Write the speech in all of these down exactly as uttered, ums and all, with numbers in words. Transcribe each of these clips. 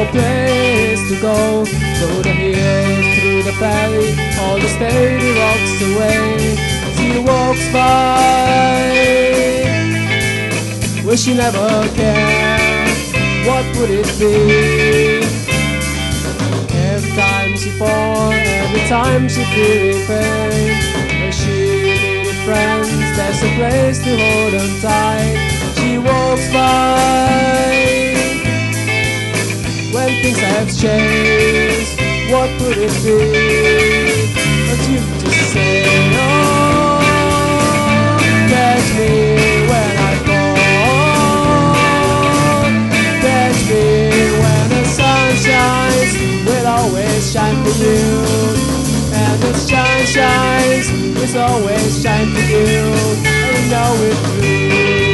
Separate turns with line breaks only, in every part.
no place to go. Through the hills, through the valley, all the steady rocks away. She walks by, will she never care? What would it be? Every time she falls, every time she feels pain. When she needed friends, there's a place to hold on tight. She walks by. When things have changed, what would it be? But you just say, oh, catch me when I fall. Catch me when the sun shines, will always shine for you. And the sun shines, will always shine for you. And we know it's true.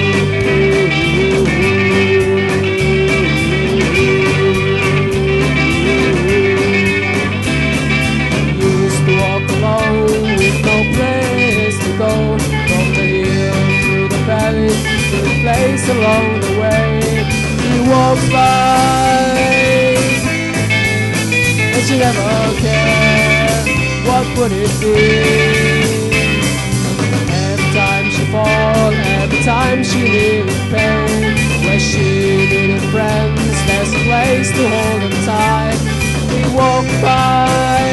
Place along the way, he walks by, and she never cared. What would it be? Every time she falls, every time she needed pain, where she needed friends, there's a place to hold them tight. He walks by,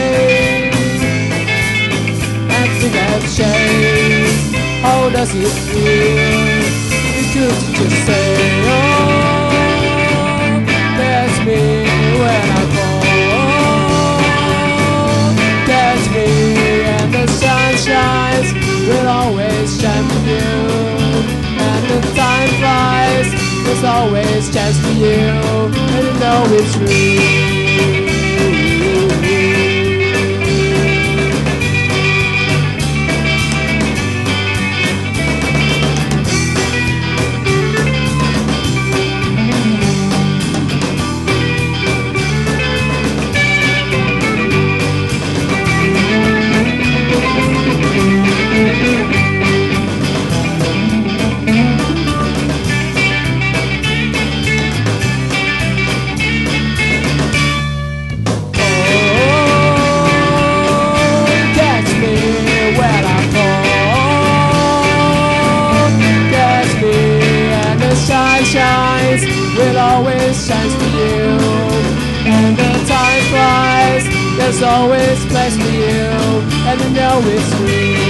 everything has changed. How does it feel? Could you just say, oh, catch me when I fall. Catch me and the sun shines, will always shine for you. And the time flies, there's always chance for you. And you know it's true. Shines, will always shine for you. And the time flies, there's always place for you. And you know it's real.